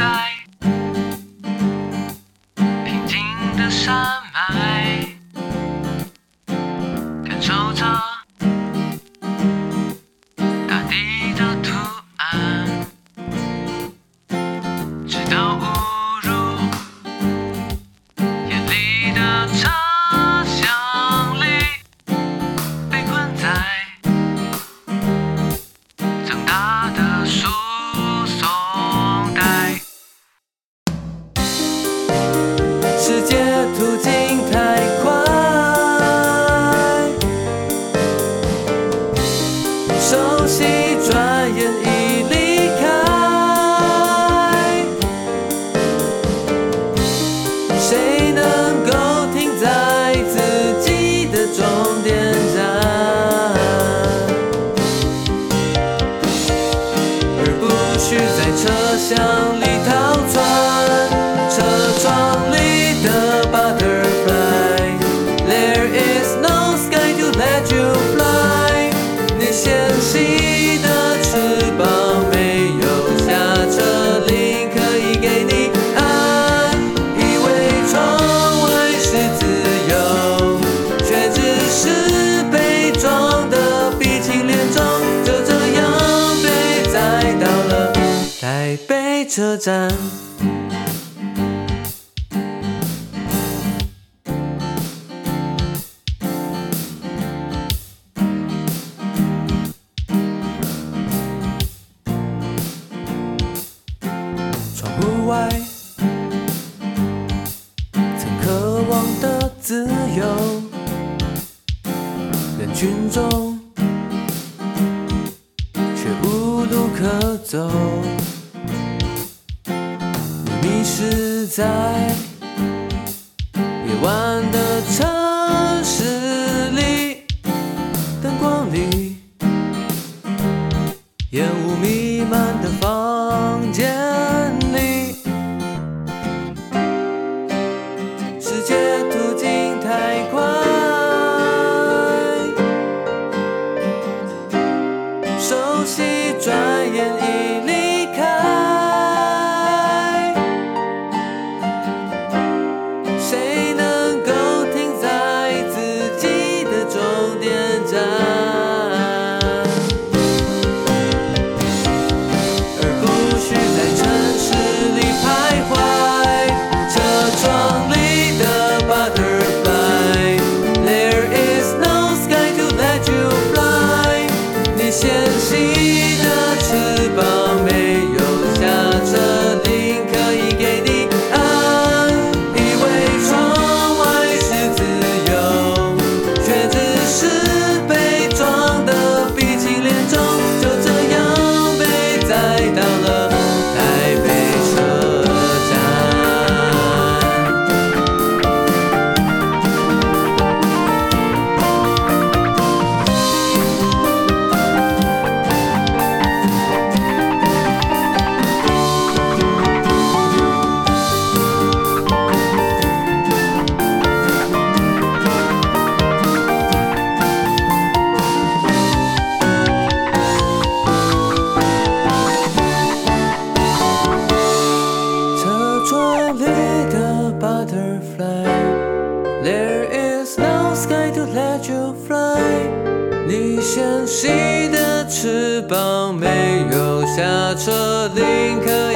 在平静的山脉，感受着大地的图案，直到误入眼里的车厢里，被困在长大的输送带。 世界途径太快，熟悉转眼已离开，谁能够停在自己的终点站，而不需在车厢里逃窜，车窗里的 butterfly There is no sky to let you fly 你纤细的翅膀没有下车铃可以给你安以为窗外是自由却只是被撞得鼻青脸肿就这样被载到了台北车站窗户外曾渴望的自由人群中却无路可走你迷失在夜晚的城市里灯光里烟雾弥漫的房间里世界途径太快熟悉转眼已离开谁能够停在自己的终点站而不需在城市里徘徊车窗里的 butterfly There is no sky to let you fly 你纤细的翅膀没有下车铃可以给你安以为窗外是自由却只是被撞得鼻青脸肿就这样被载到了台北车车窗里的 butterfly There is no sky to let you fly 你纤细的翅膀没有下车铃可